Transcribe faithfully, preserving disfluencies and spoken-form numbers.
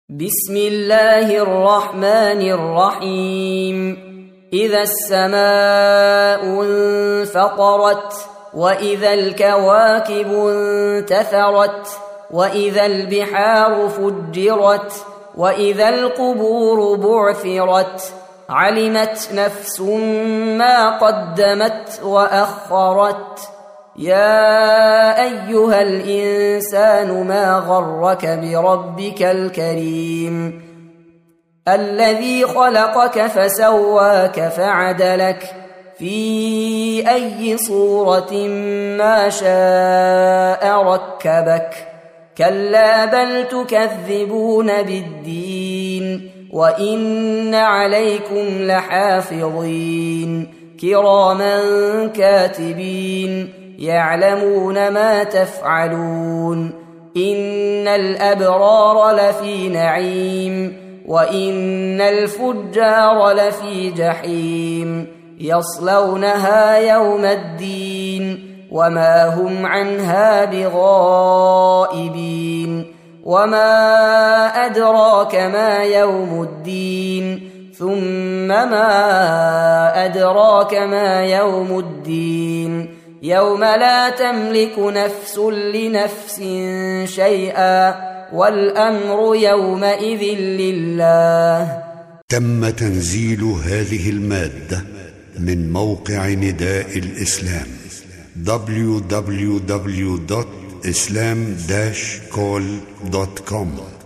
بسم الله الرحمن الرحيم إذا السماء انفطرت وإذا الكواكب انتثرت وإذا البحار فجرت وإذا القبور بعثرت علمت نفس ما قدمت وأخرت يا أيها الإنسان ما غرك بربك الكريم الذي خلقك فسواك فعدلك في أي صورة ما شاء ركبك كلا بل تكذبون بالدين وإن عليكم لحافظين كراما كاتبين يعلمون ما تفعلون إن الأبرار لفي نعيم وإن الفجار لفي جحيم يصلونها يوم الدين وما هم عنها بغائبين وما أدراك ما يوم الدين ثم ما أدراك ما يوم الدين يوم لا تملك نفس لنفس شيئا والأمر يومئذ لله. تم تنزيل هذه المادة من موقع نداء الإسلام دبليو دبليو دبليو دوت إسلام داش كول دوت كوم.